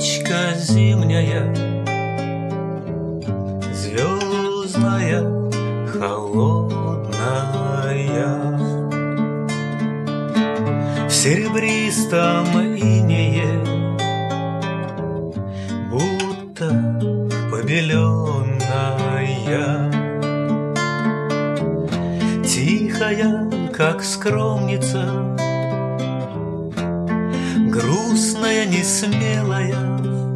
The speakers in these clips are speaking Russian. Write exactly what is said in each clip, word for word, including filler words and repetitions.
ночка зимняя, звездная, холодная, в серебристом инее, будто побеленная, тихая, как скромница, грустная, несмелая,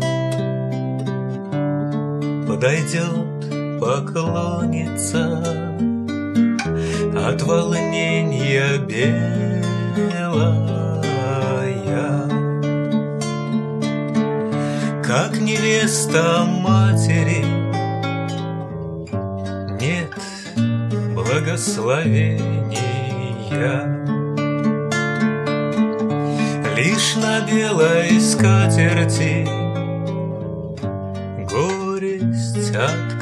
подойдет поклониться, от волнения белая, как невеста матери. Нет благословения, лишь на белой скатерти горесть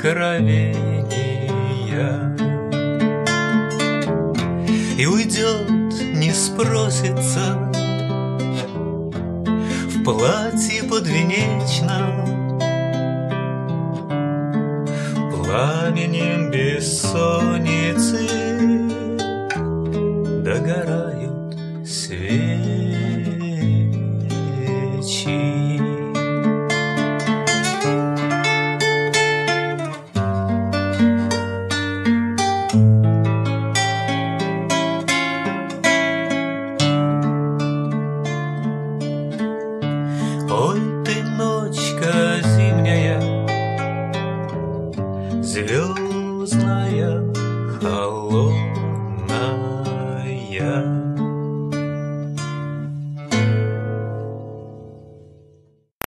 откровения. И уйдет, не спросится, в платье подвенечном, пламенем бессонницы догорают свечи. Ой, ты, ночка зимняя, звездная, холодная.